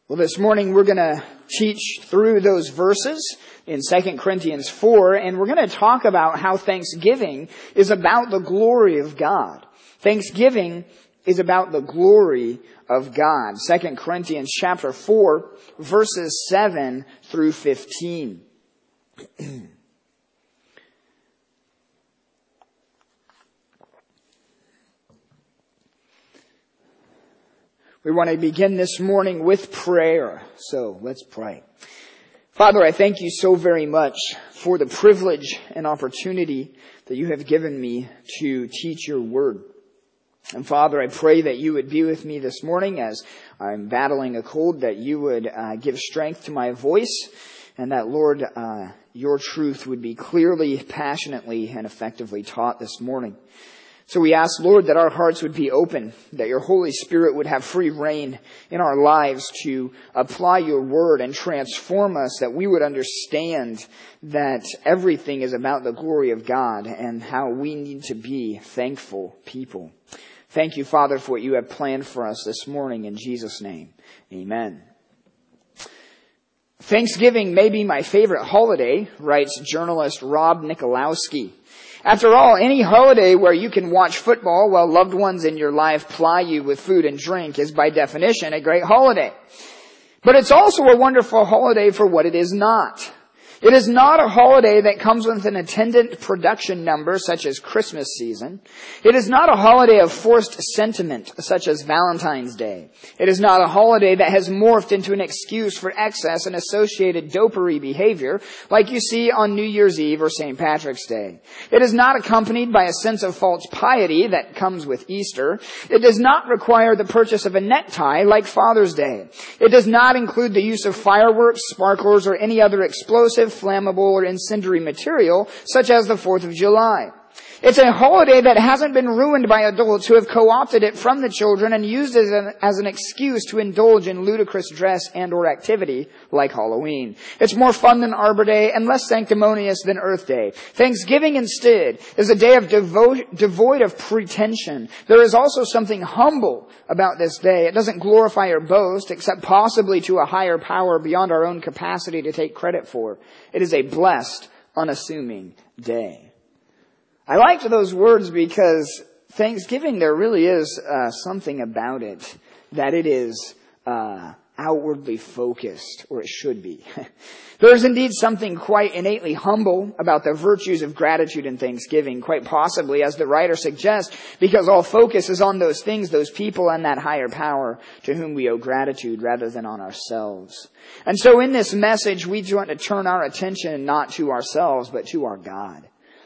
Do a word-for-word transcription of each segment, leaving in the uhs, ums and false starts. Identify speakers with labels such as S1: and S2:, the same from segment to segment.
S1: Well, this morning we're going to teach through those verses in Second Corinthians four, and we're going to talk about how Thanksgiving is about the glory of God. Thanksgiving is about the glory of God. Second Corinthians chapter four, verses seven through fifteen. We want to begin this morning with prayer. So let's pray. Father, I thank you so very much for the privilege and opportunity that you have given me to teach your word. And Father, I pray that you would be with me this morning as I'm battling a cold, that you would uh, give strength to my voice, and that, Lord, uh, your truth would be clearly, passionately, and effectively taught this morning. So we ask, Lord, that our hearts would be open, that your Holy Spirit would have free reign in our lives to apply your word and transform us, that we would understand that everything is about the glory of God and how we need to be thankful people. Thank you, Father, for what you have planned for us this morning. In Jesus' name, amen. Thanksgiving may be my favorite holiday, writes journalist Rob Nikolowski. After all, any holiday where you can watch football while loved ones in your life ply you with food and drink is by definition a great holiday. But it's also a wonderful holiday for what it is not. It is not a holiday that comes with an attendant production number such as Christmas season. It is not a holiday of forced sentiment such as Valentine's Day. It is not a holiday that has morphed into an excuse for excess and associated dopery behavior like you see on New Year's Eve or Saint Patrick's Day. It is not accompanied by a sense of false piety that comes with Easter. It does not require the purchase of a necktie like Father's Day. It does not include the use of fireworks, sparklers, or any other explosive, flammable, or incendiary material, such as the fourth of July. It's a holiday that hasn't been ruined by adults who have co-opted it from the children and used it as an, as an excuse to indulge in ludicrous dress and or activity like Halloween. It's more fun than Arbor Day and less sanctimonious than Earth Day. Thanksgiving instead is a day of devo- devoid of pretension. There is also something humble about this day. It doesn't glorify or boast, except possibly to a higher power beyond our own capacity to take credit for. It is a blessed, unassuming day. I liked those words because Thanksgiving, there really is uh, something about it that it is uh, outwardly focused, or it should be. There is indeed something quite innately humble about the virtues of gratitude and thanksgiving, quite possibly, as the writer suggests, because all focus is on those things, those people, and that higher power to whom we owe gratitude rather than on ourselves. And so in this message, we want to turn our attention not to ourselves, but to our God.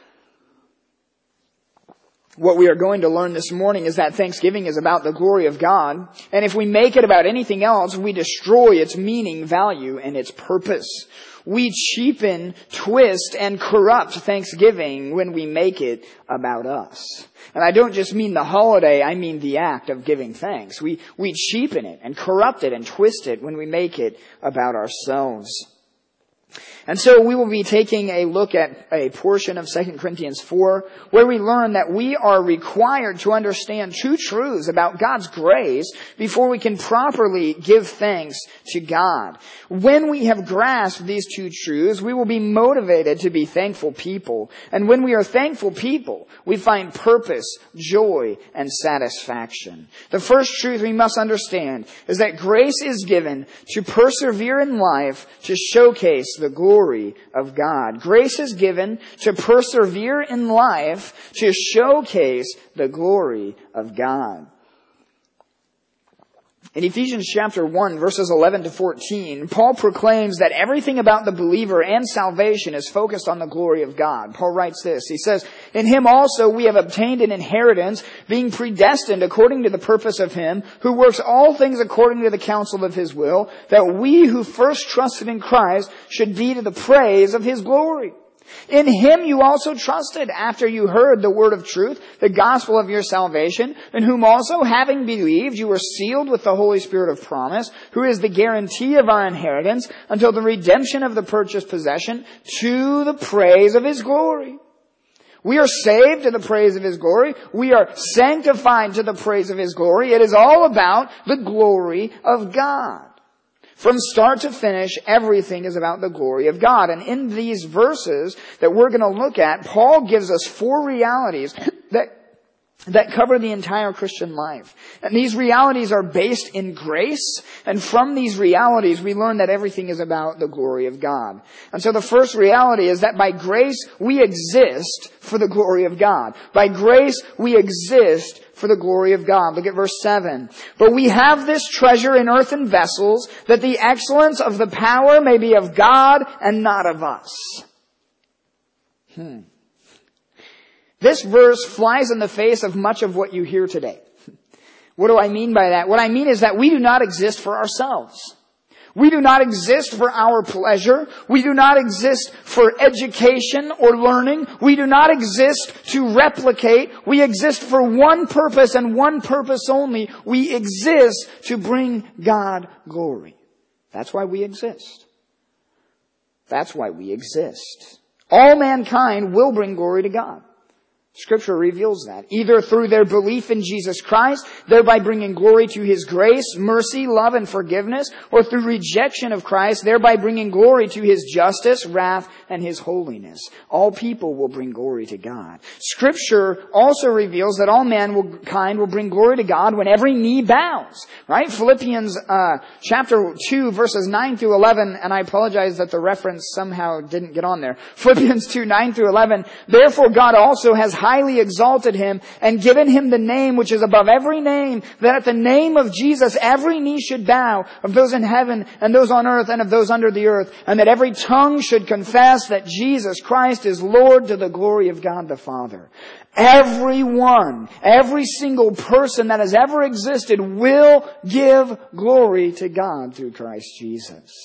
S1: What we are going to learn this morning is that Thanksgiving is about the glory of God, and if we make it about anything else, we destroy its meaning, value, and its purpose. We cheapen, twist, and corrupt Thanksgiving when we make it about us. And I don't just mean the holiday, I mean the act of giving thanks. We, we cheapen it and corrupt it and twist it when we make it about ourselves. And so we will be taking a look at a portion of Second Corinthians four where we learn that we are required to understand two truths about God's grace before we can properly give thanks to God. When we have grasped these two truths, we will be motivated to be thankful people. And when we are thankful people, we find purpose, joy, and satisfaction. The first truth we must understand is that grace is given to persevere in life to showcase the glory of God. Grace is given to persevere in life to showcase the glory of God. In Ephesians chapter one, verses eleven to fourteen, Paul proclaims that everything about the believer and salvation is focused on the glory of God. Paul writes this. He says, "In him also we have obtained an inheritance, being predestined according to the purpose of him who works all things according to the counsel of his will, that we who first trusted in Christ should be to the praise of his glory. In him you also trusted after you heard the word of truth, the gospel of your salvation, in whom also, having believed, you were sealed with the Holy Spirit of promise, who is the guarantee of our inheritance until the redemption of the purchased possession, to the praise of his glory." We are saved to the praise of his glory. We are sanctified to the praise of his glory. It is all about the glory of God. From start to finish, everything is about the glory of God. And in these verses that we're going to look at, Paul gives us four realities that that cover the entire Christian life. And these realities are based in grace, and from these realities we learn that everything is about the glory of God. And so the first reality is that by grace we exist for the glory of God. By grace we exist for the glory of God. Look at verse seven. But we have this treasure in earthen vessels, that the excellence of the power may be of God and not of us. Hmm. This verse flies in the face of much of what you hear today. What do I mean by that? What I mean is that we do not exist for ourselves. We do not exist for our pleasure. We do not exist for education or learning. We do not exist to replicate. We exist for one purpose and one purpose only. We exist to bring God glory. That's why we exist. That's why we exist. All mankind will bring glory to God. Scripture reveals that, either through their belief in Jesus Christ, thereby bringing glory to His grace, mercy, love, and forgiveness, or through rejection of Christ, thereby bringing glory to His justice, wrath, and His holiness. All people will bring glory to God. Scripture also reveals that all mankind will bring glory to God when every knee bows. Right? Philippians uh, chapter two, verses nine through eleven, and I apologize that the reference somehow didn't get on there. Philippians two, nine through eleven, therefore God also has highly exalted Him and given Him the name which is above every name, that at the name of Jesus every knee should bow, of those in heaven and those on earth and of those under the earth, and that every tongue should confess that Jesus Christ is Lord, to the glory of God the Father. Everyone, every single person that has ever existed will give glory to God through Christ Jesus.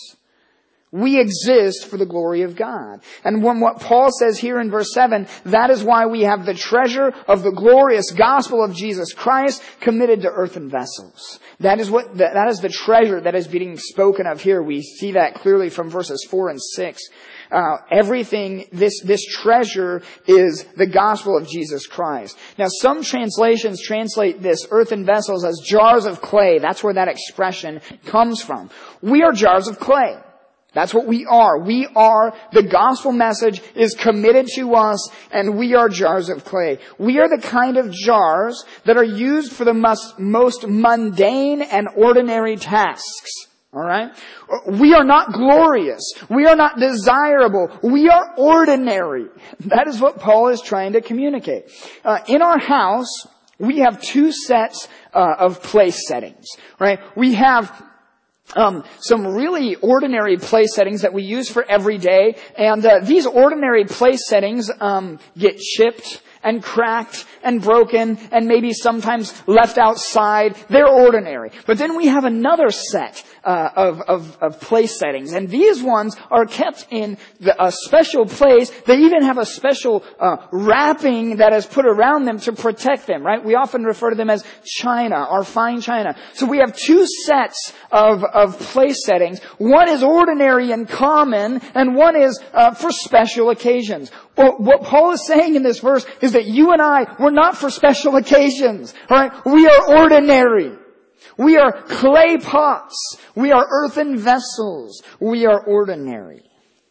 S1: We exist for the glory of God. And when what Paul says here in verse seven, that is why we have the treasure of the glorious gospel of Jesus Christ committed to earthen vessels. That is what, that is the treasure that is being spoken of here. We see that clearly from verses four and six. Uh, everything, this, this treasure is the gospel of Jesus Christ. Now, some translations translate this earthen vessels as jars of clay. That's where that expression comes from. We are jars of clay. That's what we are. We are, the gospel message is committed to us, and we are jars of clay. We are the kind of jars that are used for the most, most mundane and ordinary tasks. Alright? We are not glorious. We are not desirable. We are ordinary. That is what Paul is trying to communicate. Uh, in our house, we have two sets uh, of place settings. Right? We have Um, some really ordinary place settings that we use for every day, and uh, these ordinary place settings um, get chipped and cracked and broken and maybe sometimes left outside. They're ordinary. But then we have another set uh, of, of, of place settings, and these ones are kept in the, a special place. They even have a special uh, wrapping that is put around them to protect them, right? We often refer to them as china or fine china. So we have two sets of, of place settings. One is ordinary and common, and one is uh, for special occasions. Well, what Paul is saying in this verse is that you and I, we're not for special occasions, right? We are ordinary. We are clay pots. We are earthen vessels. We are ordinary.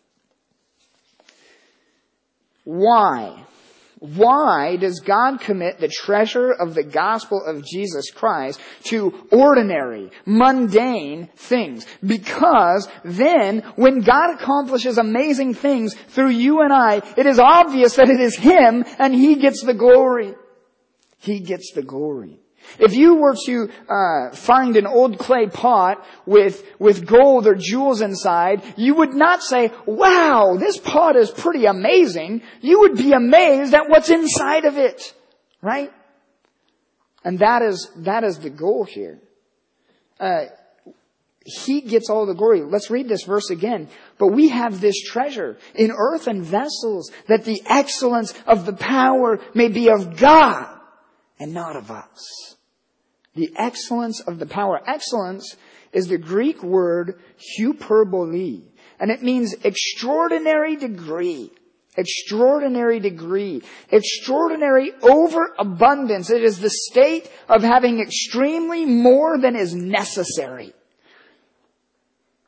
S1: Why? Why does God commit the treasure of the gospel of Jesus Christ to ordinary, mundane things? Because then, when God accomplishes amazing things through you and I, it is obvious that it is Him, and He gets the glory. He gets the glory. If you were to uh, find an old clay pot with with gold or jewels inside, you would not say, wow, this pot is pretty amazing. You would be amazed at what's inside of it. Right? And that is that is the goal here. Uh, he gets all the glory. Let's read this verse again. But we have this treasure in earthen vessels, that the excellence of the power may be of God and not of us. The excellence of the power. Excellence is the Greek word hyperbole, and it means extraordinary degree. Extraordinary degree. Extraordinary overabundance. It is the state of having extremely more than is necessary.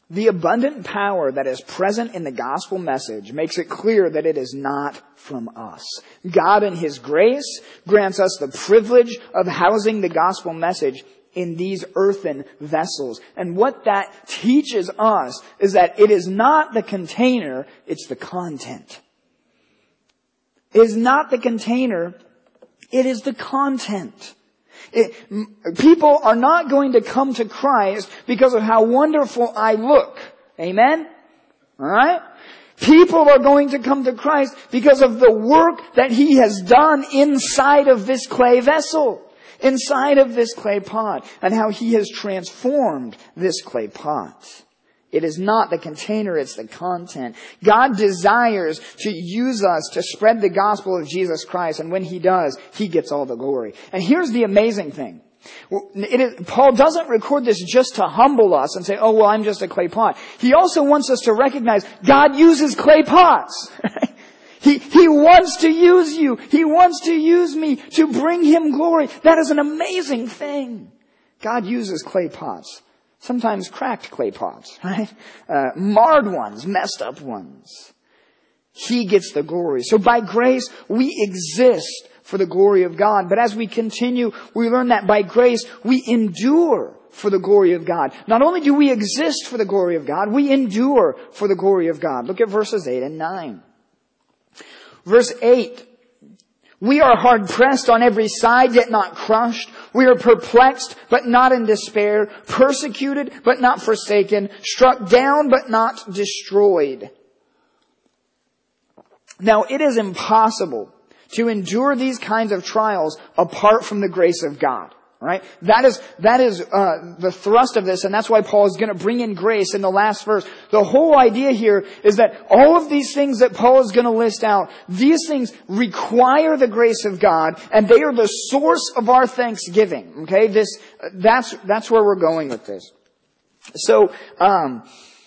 S1: The abundant power that is present in the gospel message makes it clear that it is not from us. God in His grace grants us the privilege of housing the gospel message in these earthen vessels. And what that teaches us is that it is not the container, it's the content. It is not the container, it is the content. It, people are not going to come to Christ because of how wonderful I look. Amen? Alright? People are going to come to Christ because of the work that He has done inside of this clay vessel. Inside of this clay pot. And how He has transformed this clay pot. It is not the container, it's the content. God desires to use us to spread the gospel of Jesus Christ, and when He does, He gets all the glory. And here's the amazing thing. It is, Paul doesn't record this just to humble us and say, oh, well, I'm just a clay pot. He also wants us to recognize God uses clay pots. He, he wants to use you. He wants to use me to bring Him glory. That is an amazing thing. God uses clay pots. Sometimes cracked clay pots, right? Uh, marred ones, messed up ones. He gets the glory. So by grace, we exist for the glory of God. But as we continue, we learn that by grace, we endure for the glory of God. Not only do we exist for the glory of God, we endure for the glory of God. Look at verses eight and nine. Verse eight. We are hard pressed on every side, yet not crushed. We are perplexed, but not in despair. Persecuted, but not forsaken. Struck down, but not destroyed. Now, it is impossible to endure these kinds of trials apart from the grace of God. Right? That is, that is, uh, the thrust of this, and that's why Paul is gonna bring in grace in the last verse. The whole idea here is that all of these things that Paul is gonna list out, these things require the grace of God, and they are the source of our thanksgiving. Okay? This, that's, that's where we're going with this. So, um,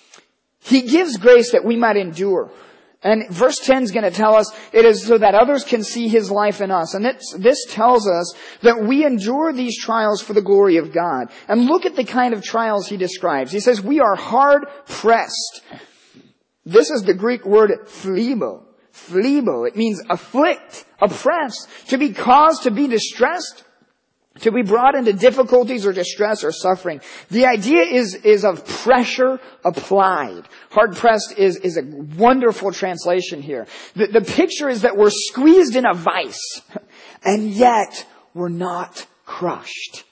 S1: He gives grace that we might endure. And verse ten is going to tell us it is so that others can see His life in us. And this, this tells us that we endure these trials for the glory of God. And look at the kind of trials he describes. He says, we are hard pressed. This is the Greek word phlibo. Phlibo. It means afflict, oppress, to be caused to be distressed, to be brought into difficulties or distress or suffering. The idea is, is of pressure applied. Hard pressed is, is a wonderful translation here. The, the picture is that we're squeezed in a vice, and yet we're not crushed.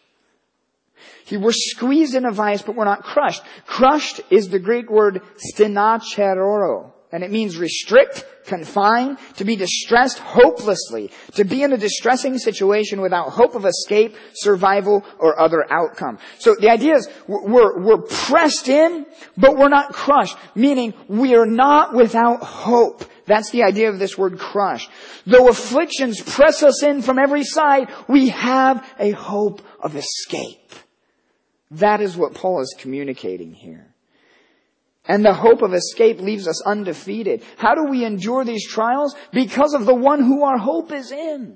S1: We're squeezed in a vice, but we're not crushed. Crushed is the Greek word stinacheroro. And it means restrict, confine, to be distressed hopelessly, to be in a distressing situation without hope of escape, survival, or other outcome. So the idea is we're, we're pressed in, but we're not crushed, meaning we are not without hope. That's the idea of this word crushed. Though afflictions press us in from every side, we have a hope of escape. That is what Paul is communicating here. And the hope of escape leaves us undefeated. How do we endure these trials? Because of the one who our hope is in.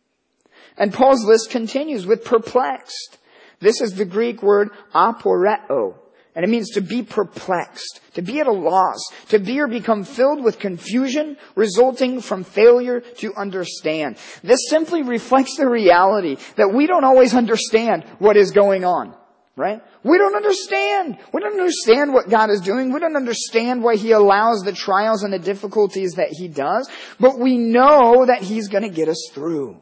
S1: And Paul's list continues with perplexed. This is the Greek word aporeo. And it means to be perplexed, to be at a loss, to be or become filled with confusion resulting from failure to understand. This simply reflects the reality that we don't always understand what is going on. Right? We don't understand. We don't understand what God is doing. We don't understand why He allows the trials and the difficulties that He does. But we know that He's going to get us through.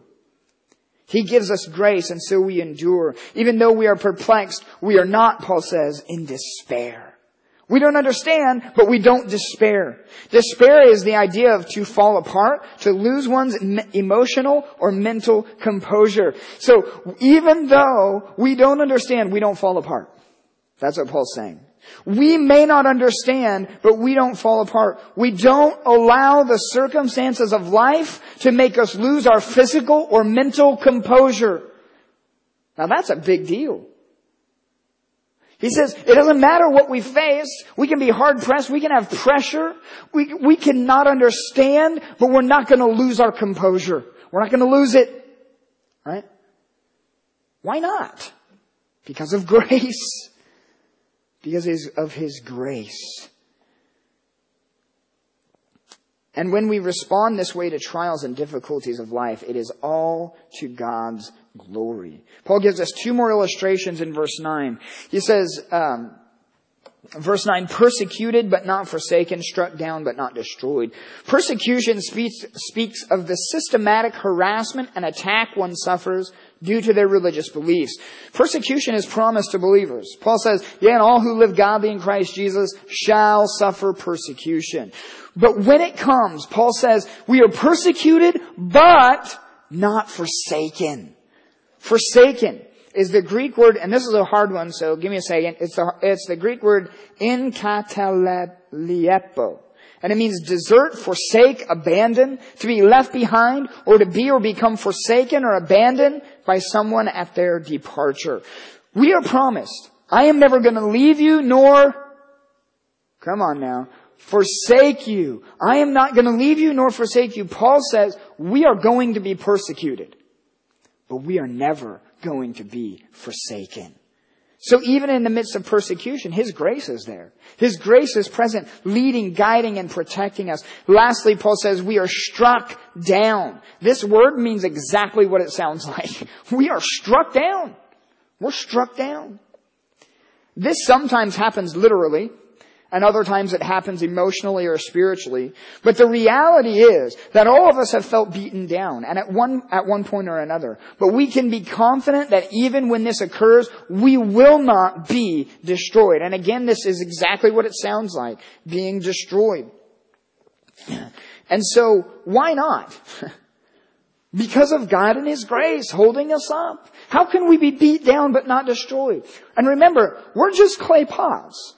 S1: He gives us grace, and so we endure. Even though we are perplexed, we are not, Paul says, in despair. We don't understand, but we don't despair. Despair is the idea of to fall apart, to lose one's emotional or mental composure. So even though we don't understand, we don't fall apart. That's what Paul's saying. We may not understand, but we don't fall apart. We don't allow the circumstances of life to make us lose our physical or mental composure. Now that's a big deal. He says, it doesn't matter what we face. We can be hard pressed. We can have pressure. We, we cannot understand, but we're not going to lose our composure. We're not going to lose it. Right? Why not? Because of grace. because of His grace. And when we respond this way to trials and difficulties of life, it is all to God's glory. Paul gives us two more illustrations in verse nine. He says, um, verse nine, persecuted but not forsaken, struck down but not destroyed. Persecution speaks, speaks of the systematic harassment and attack one suffers due to their religious beliefs. Persecution is promised to believers. Paul says, yeah, and all who live godly in Christ Jesus shall suffer persecution. But when it comes, Paul says, we are persecuted, but not forsaken. Forsaken is the Greek word, and this is a hard one, so give me a second. It's the, it's the Greek word enkataliepo. And it means desert, forsake, abandon, to be left behind, or to be or become forsaken or abandoned by someone at their departure. We are promised, I am never going to leave you, nor, come on now, forsake you. I am not going to leave you nor forsake you. Paul says we are going to be persecuted, but we are never going to be forsaken. So even in the midst of persecution, His grace is there. His grace is present, leading, guiding, and protecting us. Lastly, Paul says we are struck down. This word means exactly what it sounds like. We are struck down. We're struck down. This sometimes happens literally, and other times it happens emotionally or spiritually. But the reality is that all of us have felt beaten down, and at one, at one point or another. But we can be confident that even when this occurs, we will not be destroyed. And again, this is exactly what it sounds like, being destroyed. And so, why not? Because of God and His grace holding us up. How can we be beat down but not destroyed? And remember, we're just clay pots.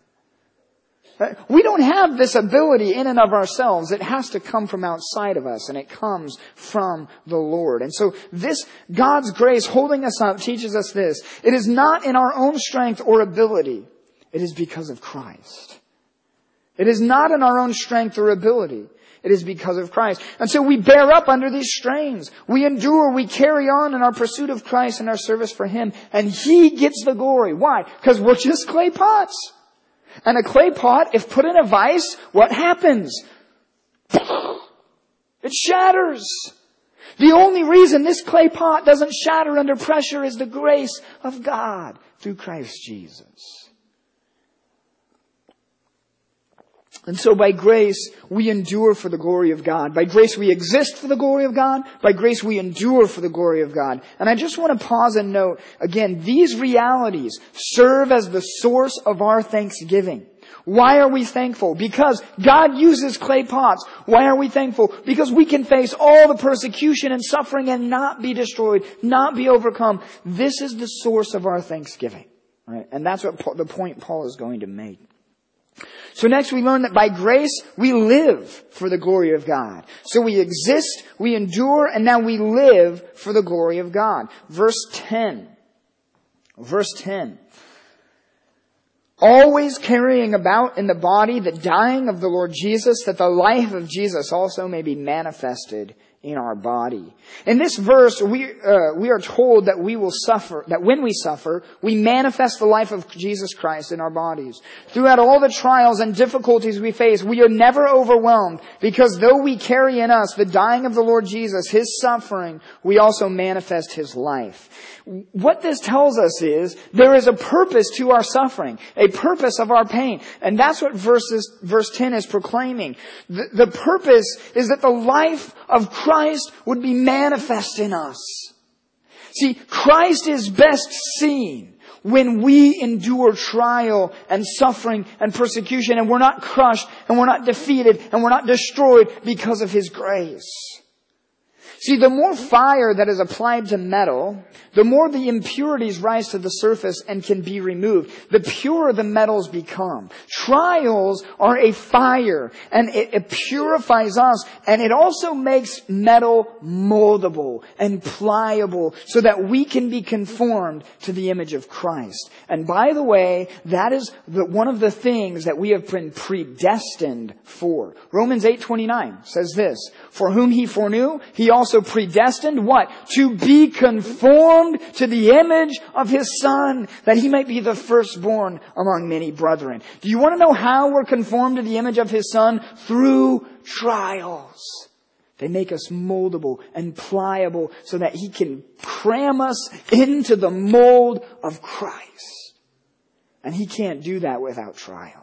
S1: We don't have this ability in and of ourselves. It has to come from outside of us, and it comes from the Lord. And so this God's grace holding us up teaches us this. It is not in our own strength or ability. It is because of Christ. It is not in our own strength or ability. It is because of Christ. And so we bear up under these strains. We endure, we carry on in our pursuit of Christ and our service for Him. And He gets the glory. Why? Because we're just clay pots. And a clay pot, if put in a vice, what happens? It shatters. The only reason this clay pot doesn't shatter under pressure is the grace of God through Christ Jesus. And so by grace, we endure for the glory of God. By grace, we exist for the glory of God. By grace, we endure for the glory of God. And I just want to pause and note, again, these realities serve as the source of our thanksgiving. Why are we thankful? Because God uses clay pots. Why are we thankful? Because we can face all the persecution and suffering and not be destroyed, not be overcome. This is the source of our thanksgiving. Right? And that's what the point Paul is going to make. So next we learn that by grace we live for the glory of God. So we exist, we endure, and now we live for the glory of God. Verse ten. Verse ten. Always carrying about in the body the dying of the Lord Jesus, that the life of Jesus also may be manifested in our body. In this verse, we uh, we are told that we will suffer, that when we suffer, we manifest the life of Jesus Christ in our bodies. Throughout all the trials and difficulties we face, we are never overwhelmed, because though we carry in us the dying of the Lord Jesus, His suffering, we also manifest His life. What this tells us is there is a purpose to our suffering, a purpose of our pain. And that's what verses, verse ten is proclaiming. The, the purpose is that the life of Christ would be manifest in us. See, Christ is best seen when we endure trial and suffering and persecution, and we're not crushed and we're not defeated and we're not destroyed because of His grace. See, the more fire that is applied to metal, the more the impurities rise to the surface and can be removed. The purer the metals become. Trials are a fire, and it, it purifies us, and it also makes metal moldable and pliable so that we can be conformed to the image of Christ. And by the way, that is the, one of the things that we have been predestined for. Romans eight twenty-nine says this, "For whom He foreknew, He also also predestined what? To be conformed to the image of His Son, that He might be the firstborn among many brethren. Do you want to know how we're conformed to the image of His Son? Through trials. They make us moldable and pliable so that He can cram us into the mold of Christ. And He can't do that without trials.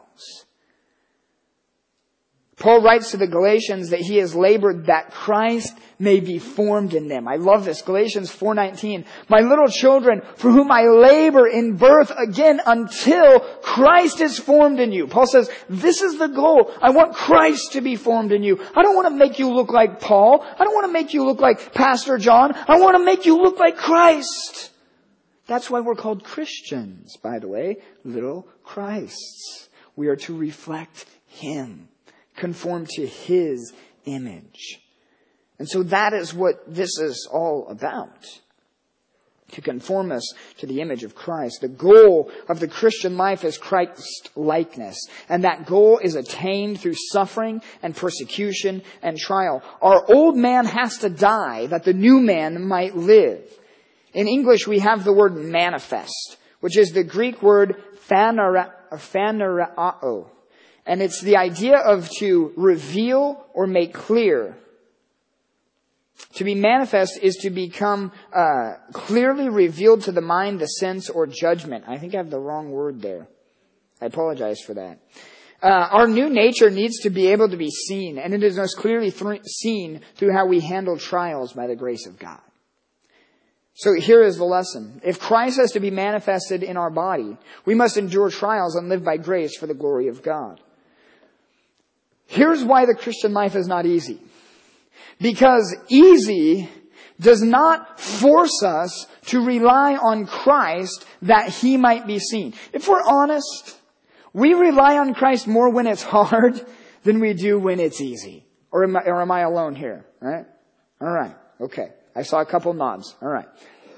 S1: Paul writes to the Galatians that he has labored that Christ may be formed in them. I love this. Galatians four nineteen. My little children, for whom I labor in birth again until Christ is formed in you. Paul says, this is the goal. I want Christ to be formed in you. I don't want to make you look like Paul. I don't want to make you look like Pastor John. I want to make you look like Christ. That's why we're called Christians, by the way. Little Christs. We are to reflect Him. Conform to His image. And so that is what this is all about. To conform us to the image of Christ. The goal of the Christian life is Christ-likeness. And that goal is attained through suffering and persecution and trial. Our old man has to die that the new man might live. In English we have the word manifest, which is the Greek word phanerao. And it's the idea of to reveal or make clear. To be manifest is to become uh, clearly revealed to the mind, the sense, or judgment. I think I have the wrong word there. I apologize for that. Uh, our new nature needs to be able to be seen, and it is most clearly th- seen through how we handle trials by the grace of God. So here is the lesson. If Christ has to be manifested in our body, we must endure trials and live by grace for the glory of God. Here's why the Christian life is not easy. Because easy does not force us to rely on Christ that He might be seen. If we're honest, we rely on Christ more when it's hard than we do when it's easy. Or am I, or am I alone here? All right? All right. Okay. I saw a couple nods. All right.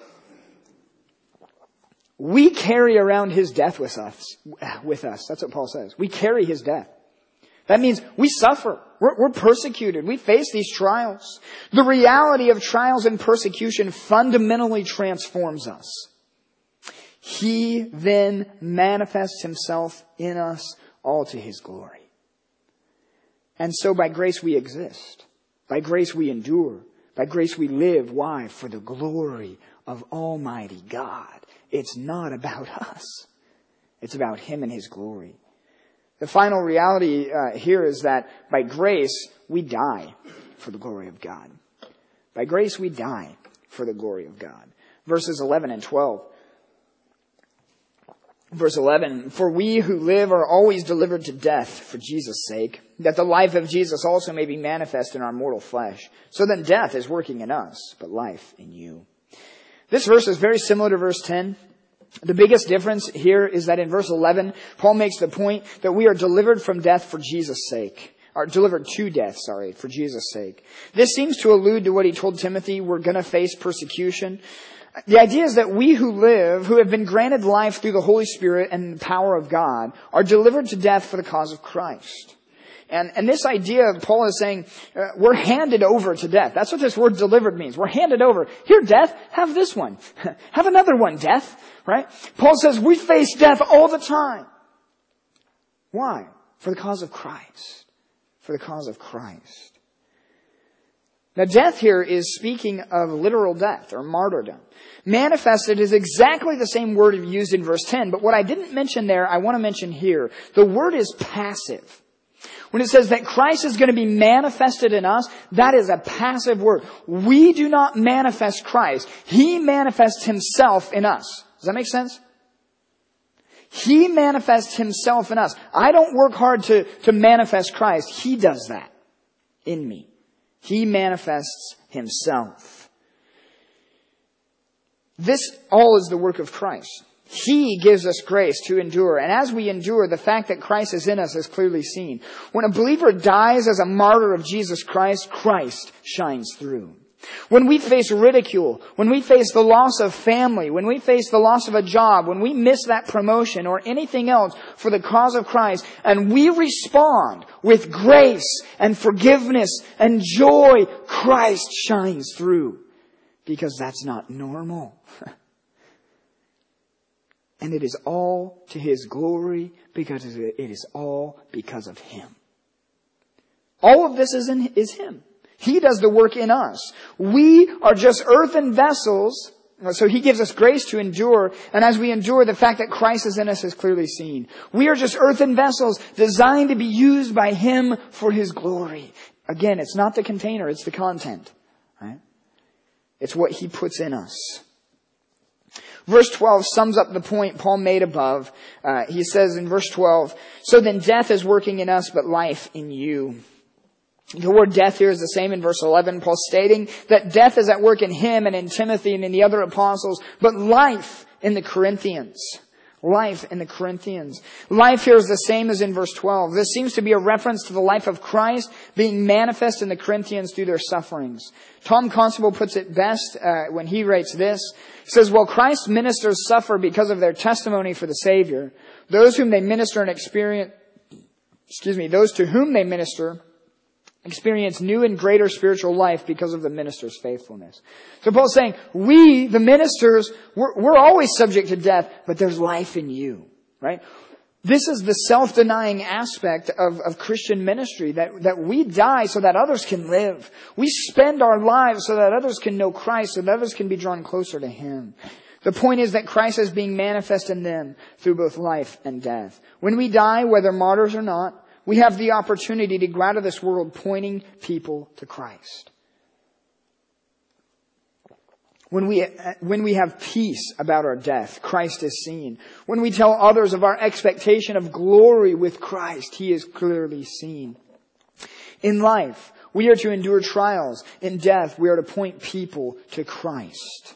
S1: We carry around His death with us. With us. That's what Paul says. We carry His death. That means we suffer. We're, we're persecuted. We face these trials. The reality of trials and persecution fundamentally transforms us. He then manifests Himself in us all to His glory. And so by grace we exist. By grace we endure. By grace we live. Why? For the glory of Almighty God. It's not about us. It's about Him and His glory. The final reality uh, here is that by grace, we die for the glory of God. By grace, we die for the glory of God. Verses eleven and twelve. Verse eleven, for we who live are always delivered to death for Jesus' sake, that the life of Jesus also may be manifest in our mortal flesh. So then death is working in us, but life in you. This verse is very similar to verse ten. The biggest difference here is that in verse eleven, Paul makes the point that we are delivered from death for Jesus' sake. Or delivered to death, sorry, for Jesus' sake. This seems to allude to what he told Timothy, we're going to face persecution. The idea is that we who live, who have been granted life through the Holy Spirit and the power of God, are delivered to death for the cause of Christ. And, and this idea, Paul is saying, uh, we're handed over to death. That's what this word delivered means. We're handed over. Here, death, have this one. Have another one, death. Right? Paul says we face death all the time. Why? For the cause of Christ. For the cause of Christ. Now, death here is speaking of literal death or martyrdom. Manifested is exactly the same word used in verse ten, but what I didn't mention there, I want to mention here. The word is passive. When it says that Christ is going to be manifested in us, that is a passive word. We do not manifest Christ. He manifests Himself in us. Does that make sense? He manifests Himself in us. I don't work hard to, to manifest Christ. He does that in me. He manifests Himself. This all is the work of Christ. He gives us grace to endure. And as we endure, the fact that Christ is in us is clearly seen. When a believer dies as a martyr of Jesus Christ, Christ shines through. When we face ridicule, when we face the loss of family, when we face the loss of a job, when we miss that promotion or anything else for the cause of Christ, and we respond with grace and forgiveness and joy, Christ shines through. Because that's not normal. And it is all to His glory, because it is all because of Him. All of this is, in, is Him. He does the work in us. We are just earthen vessels. So He gives us grace to endure. And as we endure, the fact that Christ is in us is clearly seen. We are just earthen vessels designed to be used by Him for His glory. Again, it's not the container, it's the content. Right? It's what He puts in us. Verse twelve sums up the point Paul made above. Uh, he says in verse twelve, so then death is working in us, but life in you. The word death here is the same in verse eleven. Paul stating that death is at work in him and in Timothy and in the other apostles, but life in the Corinthians. Life in the Corinthians. Life here is the same as in verse twelve. This seems to be a reference to the life of Christ being manifest in the Corinthians through their sufferings. Tom Constable puts it best uh, when he writes this. He says, while Christ's ministers suffer because of their testimony for the Savior, those whom they minister and experience, excuse me, those to whom they minister experience new and greater spiritual life because of the minister's faithfulness. So Paul's saying, we, the ministers, we're, we're always subject to death, but there's life in you, right? This is the self-denying aspect of, of Christian ministry, that, that we die so that others can live. We spend our lives so that others can know Christ, so that others can be drawn closer to Him. The point is that Christ is being manifest in them through both life and death. When we die, whether martyrs or not, we have the opportunity to go out of this world pointing people to Christ. When we, when we have peace about our death, Christ is seen. When we tell others of our expectation of glory with Christ, He is clearly seen. In life, we are to endure trials. In death, we are to point people to Christ.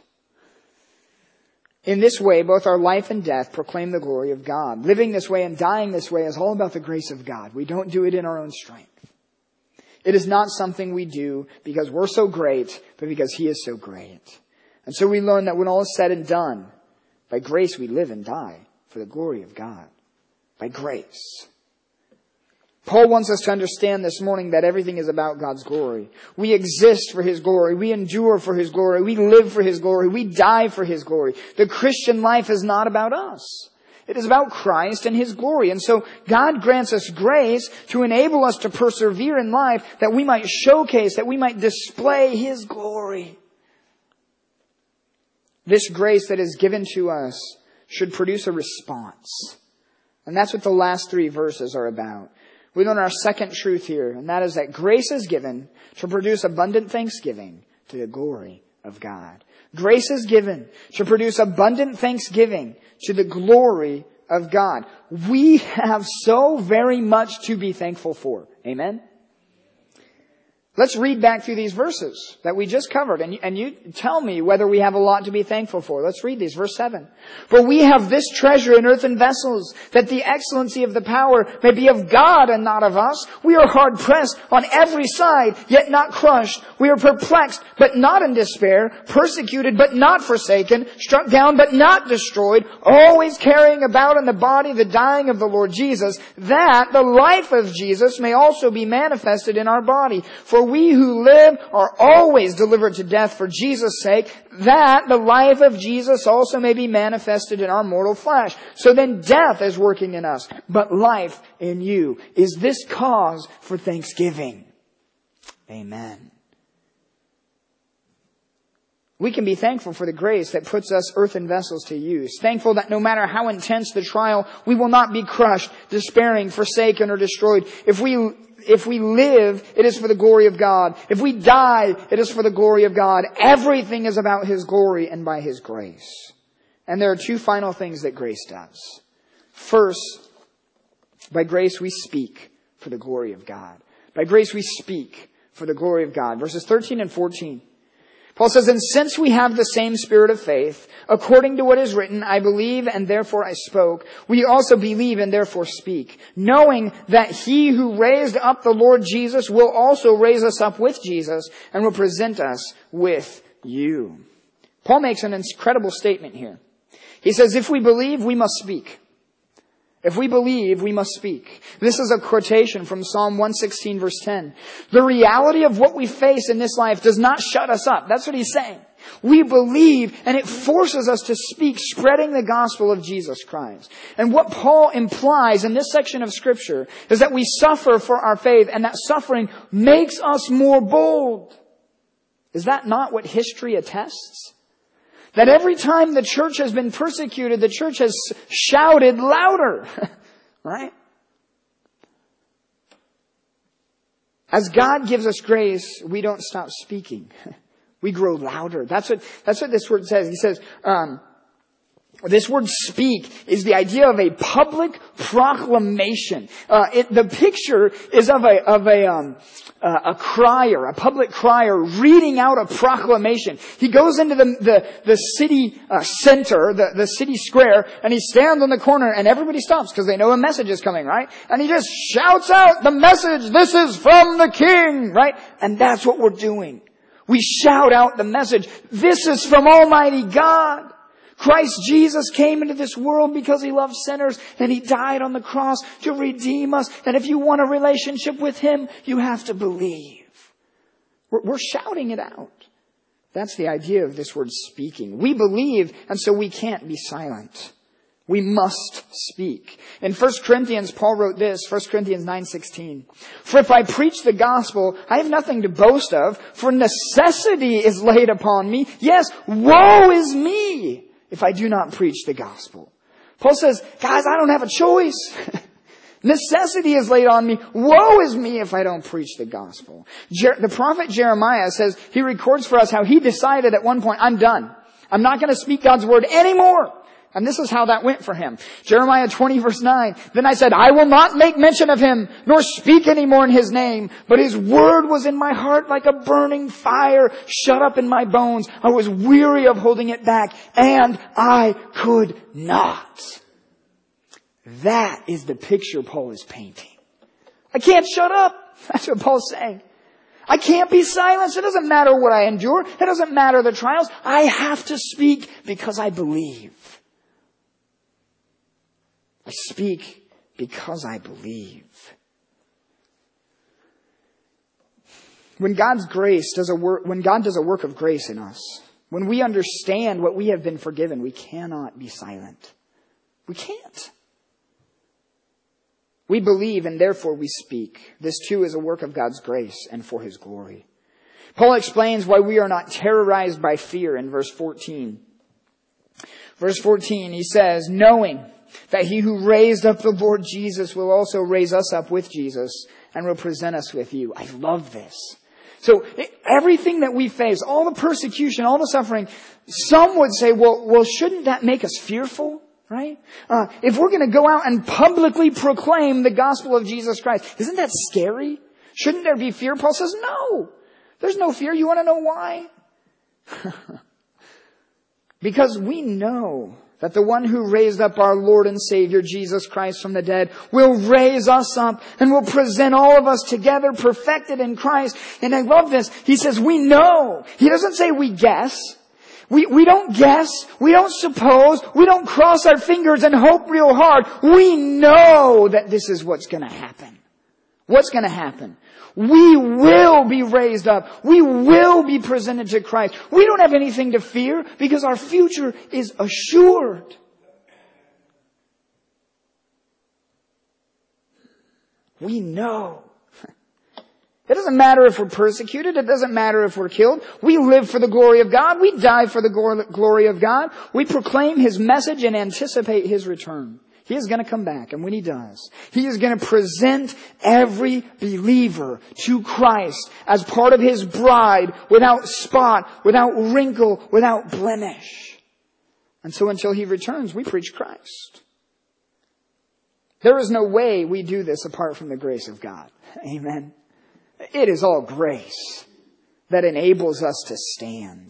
S1: In this way, both our life and death proclaim the glory of God. Living this way and dying this way is all about the grace of God. We don't do it in our own strength. It is not something we do because we're so great, but because He is so great. And so we learn that when all is said and done, by grace we live and die for the glory of God. By grace. Paul wants us to understand this morning that everything is about God's glory. We exist for His glory. We endure for His glory. We live for His glory. We die for His glory. The Christian life is not about us. It is about Christ and His glory. And so God grants us grace to enable us to persevere in life, that we might showcase, that we might display His glory. This grace that is given to us should produce a response. And that's what the last three verses are about. We learn our second truth here, and that is that grace is given to produce abundant thanksgiving to the glory of God. Grace is given to produce abundant thanksgiving to the glory of God. We have so very much to be thankful for. Amen? Let's read back through these verses that we just covered, and you, and you tell me whether we have a lot to be thankful for. Let's read these. Verse seven. For we have this treasure in earthen vessels, that the excellency of the power may be of God and not of us. We are hard pressed on every side, yet not crushed. We are perplexed, but not in despair, persecuted, but not forsaken, struck down, but not destroyed, always carrying about in the body the dying of the Lord Jesus, that the life of Jesus may also be manifested in our body. For we who live are always delivered to death for Jesus' sake, that the life of Jesus also may be manifested in our mortal flesh. So then death is working in us, but life in you. Is this cause for thanksgiving? Amen. We can be thankful for the grace that puts us earthen vessels to use. Thankful that no matter how intense the trial, we will not be crushed, despairing, forsaken, or destroyed. If we If we live, it is for the glory of God. If we die, it is for the glory of God. Everything is about His glory and by His grace. And there are two final things that grace does. First, by grace we speak for the glory of God. By grace we speak for the glory of God. Verses thirteen and fourteen. Paul says, and since we have the same spirit of faith, according to what is written, I believe and therefore I spoke, we also believe and therefore speak, knowing that he who raised up the Lord Jesus will also raise us up with Jesus and will present us with you. Paul makes an incredible statement here. He says, if we believe, we must speak. If we believe, we must speak. This is a quotation from Psalm one sixteen verse ten. The reality of what we face in this life does not shut us up. That's what he's saying. We believe and it forces us to speak, spreading the gospel of Jesus Christ. And what Paul implies in this section of Scripture is that we suffer for our faith, and that suffering makes us more bold. Is that not what history attests? That every time the church has been persecuted, the church has shouted louder. Right? As God gives us grace, we don't stop speaking. We grow louder. That's what, that's what this word says. He says, um, this word speak is the idea of a public proclamation. Uh, it, the picture is of a, of a, um, uh, a crier, a public crier reading out a proclamation. He goes into the, the, the city uh, center, the, the city square, and he stands on the corner and everybody stops because they know a message is coming, right? And he just shouts out the message, this is from the King, right? And that's what we're doing. We shout out the message, this is from Almighty God. Christ Jesus came into this world because He loved sinners, and He died on the cross to redeem us. And if you want a relationship with Him, you have to believe. We're, we're shouting it out. That's the idea of this word speaking. We believe, and so we can't be silent. We must speak. In First Corinthians, Paul wrote this, First Corinthians nine sixteen. For if I preach the gospel, I have nothing to boast of, for necessity is laid upon me. Yes, woe is me if I do not preach the gospel. Paul says, guys, I don't have a choice. Necessity is laid on me. Woe is me if I don't preach the gospel. Jer- the prophet Jeremiah says, he records for us how he decided at one point, I'm done. I'm not going to speak God's word anymore. And this is how that went for him. Jeremiah twenty verse nine. Then I said, I will not make mention of him, nor speak any more in his name. But his word was in my heart like a burning fire, shut up in my bones. I was weary of holding it back, and I could not. That is the picture Paul is painting. I can't shut up. That's what Paul's saying. I can't be silenced. It doesn't matter what I endure. It doesn't matter the trials. I have to speak because I believe. I speak because I believe. When God's grace does a work, when God does a work of grace in us, when we understand what we have been forgiven, we cannot be silent. We can't. We believe and therefore we speak. This too is a work of God's grace and for His glory. Paul explains why we are not terrorized by fear in verse fourteen. Verse fourteen, he says, knowing that He who raised up the Lord Jesus will also raise us up with Jesus and will present us with you. I love this. So everything that we face, all the persecution, all the suffering, some would say, well, well, shouldn't that make us fearful? Right? Uh, if we're going to go out and publicly proclaim the gospel of Jesus Christ, isn't that scary? Shouldn't there be fear? Paul says, no. There's no fear. You want to know why? Because we know that the one who raised up our Lord and Savior, Jesus Christ, from the dead, will raise us up and will present all of us together perfected in Christ. And I love this. He says, we know. He doesn't say we guess. We, we don't guess. We don't suppose. We don't cross our fingers and hope real hard. We know that this is what's going to happen. What's going to happen? We will be raised up. We will be presented to Christ. We don't have anything to fear because our future is assured. We know. It doesn't matter if we're persecuted. It doesn't matter if we're killed. We live for the glory of God. We die for the glory of God. We proclaim His message and anticipate His return. He is going to come back, and when He does, He is going to present every believer to Christ as part of His bride, without spot, without wrinkle, without blemish. And so until He returns, we preach Christ. There is no way we do this apart from the grace of God. Amen. It is all grace. that enables us to stand.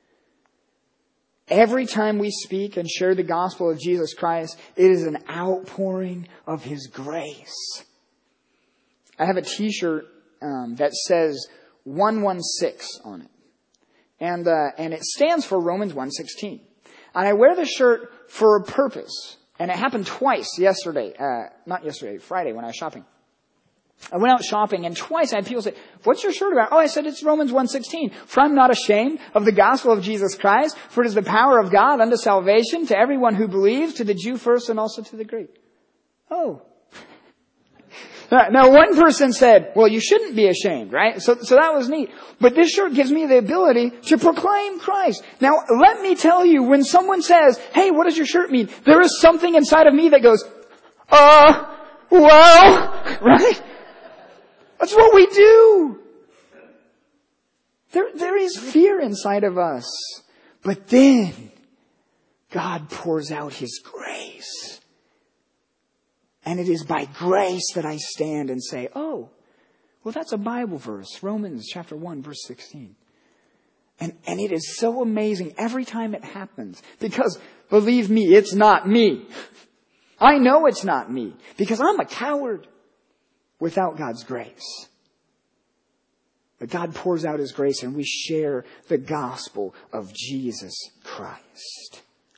S1: Every time we speak and share the gospel of Jesus Christ, it is an outpouring of His grace. I have a t-shirt um, that says one one six on it. And uh, and it stands for Romans one sixteen. And I wear the shirt for a purpose. And it happened twice yesterday. Uh, not yesterday, Friday when I was shopping. I went out shopping and twice I had people say, what's your shirt about? Oh, I said, it's Romans one sixteen. For I'm not ashamed of the gospel of Jesus Christ, for it is the power of God unto salvation to everyone who believes, to the Jew first and also to the Greek. Oh. Now one person said, well, you shouldn't be ashamed, right? So, so that was neat. But this shirt gives me the ability to proclaim Christ. Now let me tell you, when someone says, hey, what does your shirt mean? There is something inside of me that goes, uh, well, right? That's what we do. There, there is fear inside of us. But then God pours out His grace. And it is by grace that I stand and say, oh, well, that's a Bible verse. Romans chapter one, verse sixteen. And, and it is so amazing every time it happens. Because, believe me, it's not me. I know it's not me. Because I'm a coward without God's grace. But God pours out His grace and we share the gospel of Jesus Christ.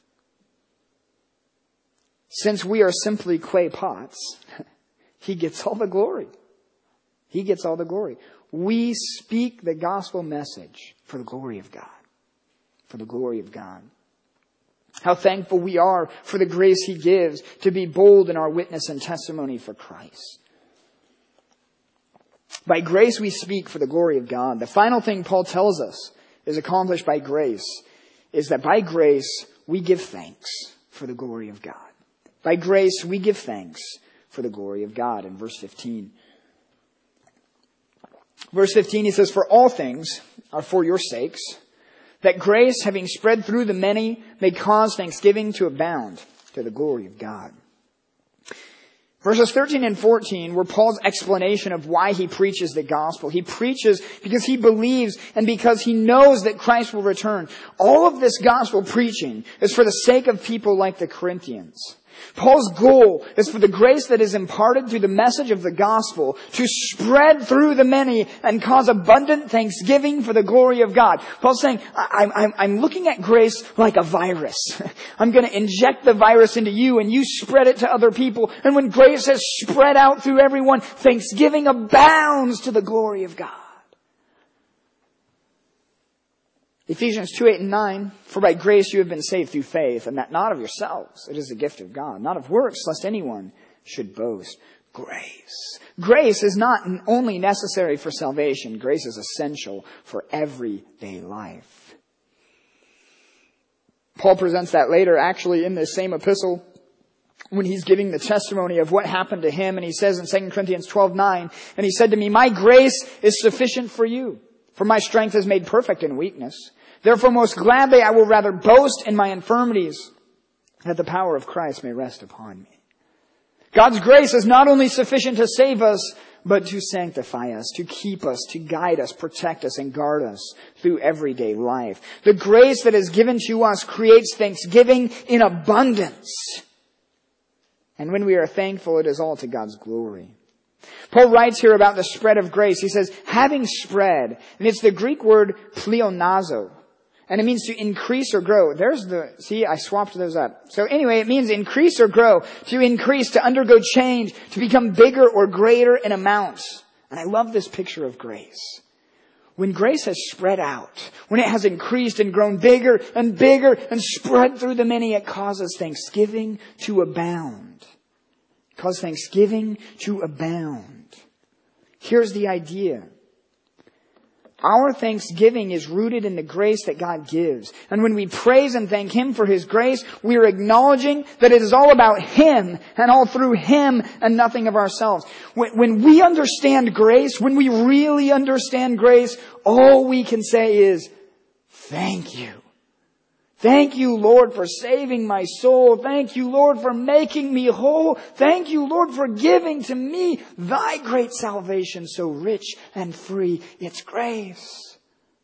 S1: Since we are simply clay pots, He gets all the glory. He gets all the glory. We speak the gospel message for the glory of God. For the glory of God. How thankful we are for the grace He gives to be bold in our witness and testimony for Christ. By grace we speak for the glory of God. The final thing Paul tells us is accomplished by grace is that by grace we give thanks for the glory of God. By grace we give thanks for the glory of God. In verse fifteen. Verse fifteen, he says, for all things are for your sakes, that grace, having spread through the many, may cause thanksgiving to abound to the glory of God. Verses thirteen and fourteen were Paul's explanation of why he preaches the gospel. He preaches because he believes and because he knows that Christ will return. All of this gospel preaching is for the sake of people like the Corinthians. Paul's goal is for the grace that is imparted through the message of the gospel to spread through the many and cause abundant thanksgiving for the glory of God. Paul's saying, I'm, I'm, I'm looking at grace like a virus. I'm going to inject the virus into you and you spread it to other people. And when grace has spread out through everyone, thanksgiving abounds to the glory of God. Ephesians two, eight and nine, for by grace you have been saved through faith, and that not of yourselves, it is the gift of God, not of works, lest anyone should boast. Grace. Grace is not only necessary for salvation, grace is essential for everyday life. Paul presents that later, actually in this same epistle, when he's giving the testimony of what happened to him, and he says in Second Corinthians twelve, nine, and he said to me, my grace is sufficient for you, for my strength is made perfect in weakness. Therefore, most gladly I will rather boast in my infirmities, that the power of Christ may rest upon me. God's grace is not only sufficient to save us, but to sanctify us, to keep us, to guide us, protect us, and guard us through everyday life. The grace that is given to us creates thanksgiving in abundance. And when we are thankful, it is all to God's glory. Paul writes here about the spread of grace. He says, having spread, and it's the Greek word pleonazo. And it means to increase or grow. There's the, see, I swapped those up. So anyway, it means increase or grow, to increase, to undergo change, to become bigger or greater in amount. And I love this picture of grace. When grace has spread out, when it has increased and grown bigger and bigger and spread through the many, it causes thanksgiving to abound. It causes thanksgiving to abound. Here's the idea. Our thanksgiving is rooted in the grace that God gives. And when we praise and thank Him for His grace, we are acknowledging that it is all about Him and all through Him and nothing of ourselves. When we understand grace, when we really understand grace, all we can say is, thank you. Thank you, Lord, for saving my soul. Thank you, Lord, for making me whole. Thank you, Lord, for giving to me thy great salvation so rich and free. It's grace.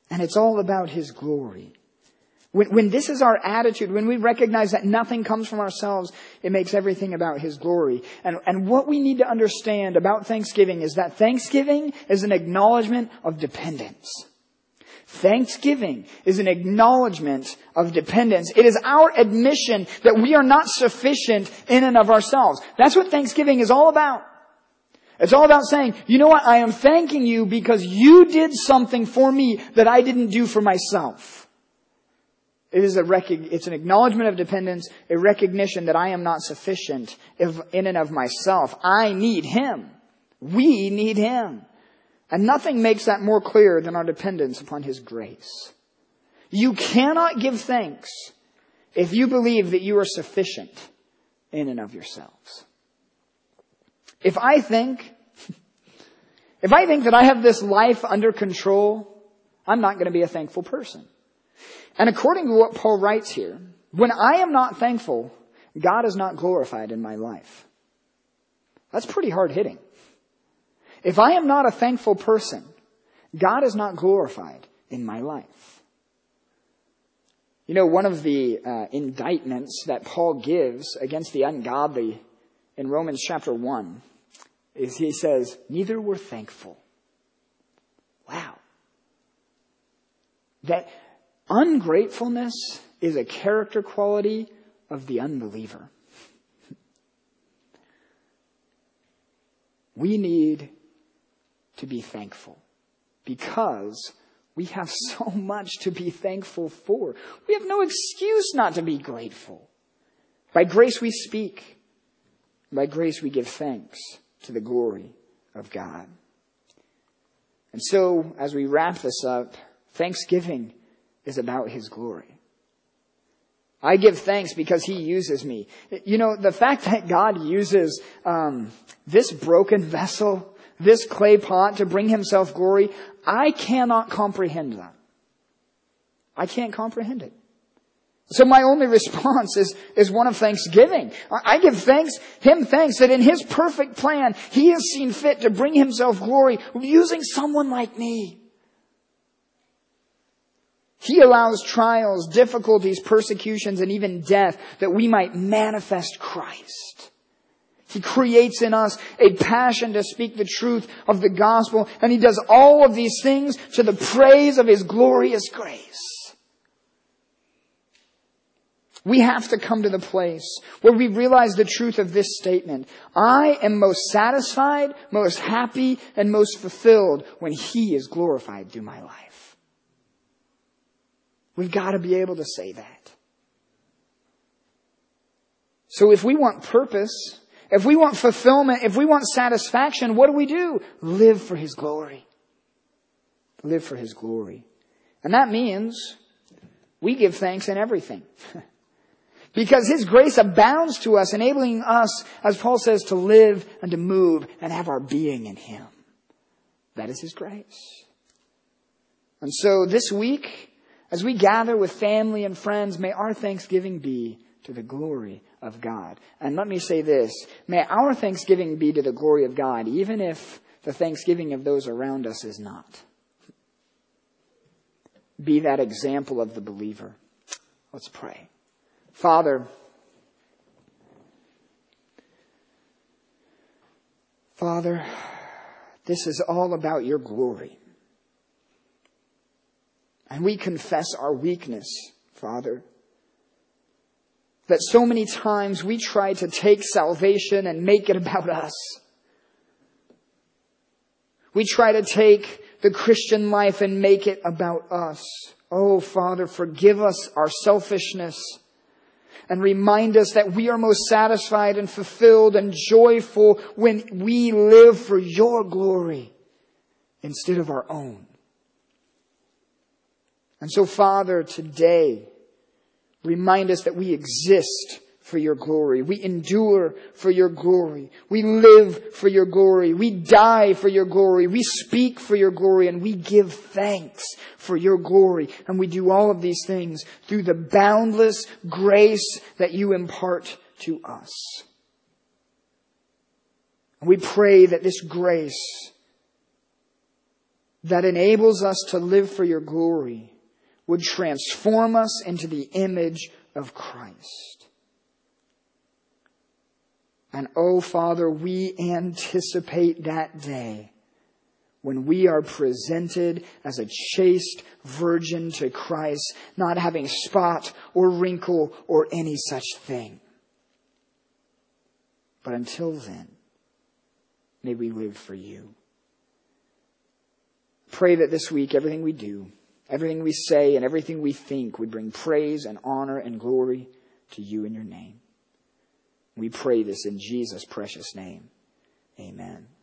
S1: And it's all about His glory. When, when this is our attitude, when we recognize that nothing comes from ourselves, it makes everything about His glory. And, and what we need to understand about Thanksgiving is that Thanksgiving is an acknowledgement of dependence. Thanksgiving is an acknowledgement of dependence. It is our admission that we are not sufficient in and of ourselves. That's what Thanksgiving is all about. It's all about saying, you know what, I am thanking you because you did something for me that I didn't do for myself. It is a rec- it's an acknowledgement of dependence, a recognition that I am not sufficient if, in and of myself. I need Him. We need Him. And nothing makes that more clear than our dependence upon His grace. You cannot give thanks if you believe that you are sufficient in and of yourselves. If I think, if I think that I have this life under control, I'm not going to be a thankful person. And according to what Paul writes here, when I am not thankful, God is not glorified in my life. That's pretty hard hitting. If I am not a thankful person, God is not glorified in my life. You know, one of the uh, indictments that Paul gives against the ungodly in Romans chapter one is he says, neither were thankful. Wow. That ungratefulness is a character quality of the unbeliever. We need to be thankful because we have so much to be thankful for. We have no excuse not to be grateful. By grace we speak. By grace we give thanks to the glory of God. And so, as we wrap this up, Thanksgiving is about His glory. I give thanks because He uses me. You know, the fact that God uses um, this broken vessel, this clay pot to bring Himself glory, I cannot comprehend that. I can't comprehend it. So my only response is, is one of thanksgiving. I give thanks, Him thanks that in His perfect plan, He has seen fit to bring Himself glory using someone like me. He allows trials, difficulties, persecutions, and even death that we might manifest Christ. He creates in us a passion to speak the truth of the gospel, and He does all of these things to the praise of His glorious grace. We have to come to the place where we realize the truth of this statement. I am most satisfied, most happy, and most fulfilled when He is glorified through my life. We've got to be able to say that. So if we want purpose, if we want fulfillment, if we want satisfaction, what do we do? Live for His glory. Live for His glory. And that means we give thanks in everything. Because His grace abounds to us, enabling us, as Paul says, to live and to move and have our being in Him. That is His grace. And so this week, as we gather with family and friends, may our thanksgiving be to the glory of God. And let me say this, may our thanksgiving be to the glory of God, even if the thanksgiving of those around us is not. Be that example of the believer. Let's pray. Father, Father, this is all about Your glory. And we confess our weakness, Father. That so many times we try to take salvation and make it about us. We try to take the Christian life and make it about us. Oh, Father, forgive us our selfishness. And remind us that we are most satisfied and fulfilled and joyful when we live for Your glory instead of our own. And so, Father, today, remind us that we exist for Your glory. We endure for Your glory. We live for Your glory. We die for Your glory. We speak for Your glory. And we give thanks for Your glory. And we do all of these things through the boundless grace that You impart to us. And we pray that this grace that enables us to live for your glory would transform us into the image of Christ. And oh, Father, we anticipate that day when we are presented as a chaste virgin to Christ, not having spot or wrinkle or any such thing. But until then, may we live for you. Pray that this week everything we do, everything we say, and everything we think would bring praise and honor and glory to you in your name. We pray this in Jesus' precious name. Amen.